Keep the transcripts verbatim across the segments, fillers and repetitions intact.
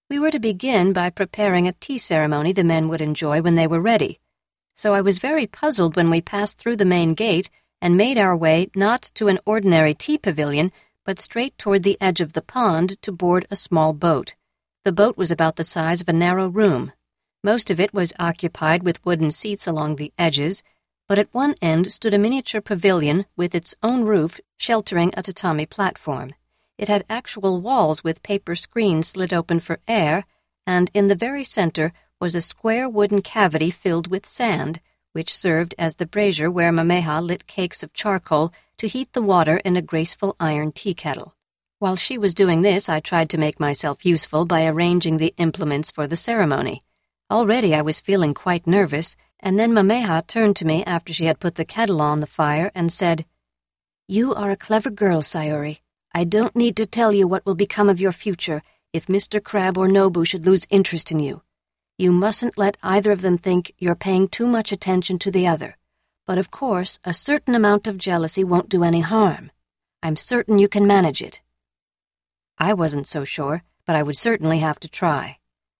We were to begin by preparing a tea ceremony the men would enjoy when they were ready, so I was very puzzled when we passed through the main gate and made our way not to an ordinary tea pavilion, but straight toward the edge of the pond to board a small boat. The boat was about the size of a narrow room. Most of it was occupied with wooden seats along the edges, but at one end stood a miniature pavilion with its own roof sheltering a tatami platform. It had actual walls with paper screens slit open for air, and in the very center was a square wooden cavity filled with sand, which served as the brazier where Mameha lit cakes of charcoal to heat the water in a graceful iron tea kettle. While she was doing this, I tried to make myself useful by arranging the implements for the ceremony. Already I was feeling quite nervous, and then Mameha turned to me after she had put the kettle on the fire and said, "You are a clever girl, Sayuri. I don't need to tell you what will become of your future if Mister Crab or Nobu should lose interest in you. You mustn't let either of them think you're paying too much attention to the other. But of course, a certain amount of jealousy won't do any harm. I'm certain you can manage it." I wasn't so sure, but I would certainly have to try.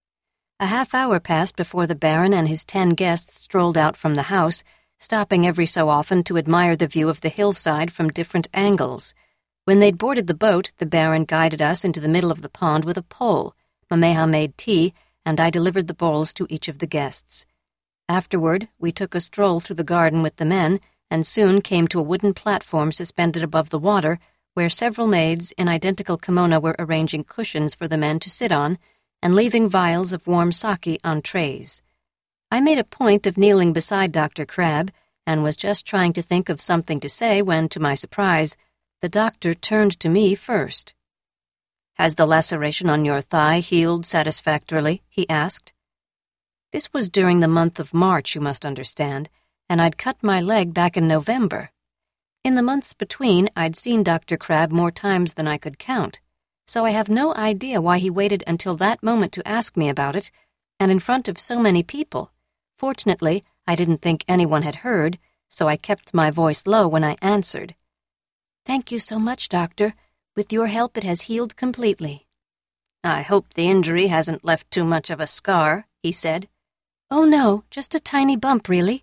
A half hour passed before the Baron and his ten guests strolled out from the house, stopping every so often to admire the view of the hillside from different angles. When they'd boarded the boat, the Baron guided us into the middle of the pond with a pole. Mameha made tea, and I delivered the bowls to each of the guests. Afterward, we took a stroll through the garden with the men, and soon came to a wooden platform suspended above the water, where several maids in identical kimono were arranging cushions for the men to sit on, and leaving vials of warm sake on trays. I made a point of kneeling beside Doctor Crab, and was just trying to think of something to say when, to my surprise, the doctor turned to me first. "Has the laceration on your thigh healed satisfactorily?" he asked. This was during the month of March, you must understand, and I'd cut my leg back in November. In the months between, I'd seen Doctor Crab more times than I could count, so I have no idea why he waited until that moment to ask me about it, and in front of so many people. Fortunately, I didn't think anyone had heard, so I kept my voice low when I answered. "Thank you so much, Doctor. With your help it has healed completely." "I hope the injury hasn't left too much of a scar," he said. "Oh no, just a tiny bump, really."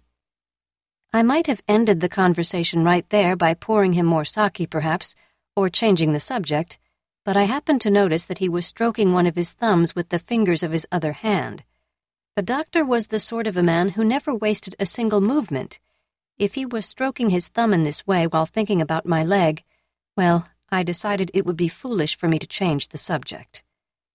I might have ended the conversation right there by pouring him more sake, perhaps, or changing the subject, but I happened to notice that he was stroking one of his thumbs with the fingers of his other hand. The doctor was the sort of a man who never wasted a single movement. If he was stroking his thumb in this way while thinking about my leg, well, I decided it would be foolish for me to change the subject.